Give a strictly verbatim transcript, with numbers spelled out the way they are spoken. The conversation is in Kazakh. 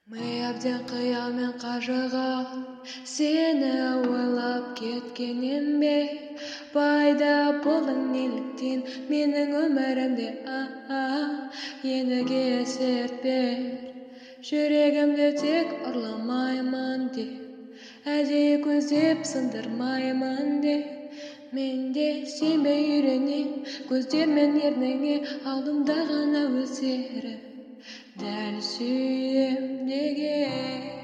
Ми әбден қиямен қажыға, сені ойлап кеткенем бе? Пайда болдың неліктен менің өмірімде, а-а, еніге серт бер. Жүрегімді тек ұрламаймын деп, әдейі көздеп сындырмаймын деп. Мен де сенбей үйренем, көздермен ерніңе алдымда ғана өздері. Дәл сүйем деген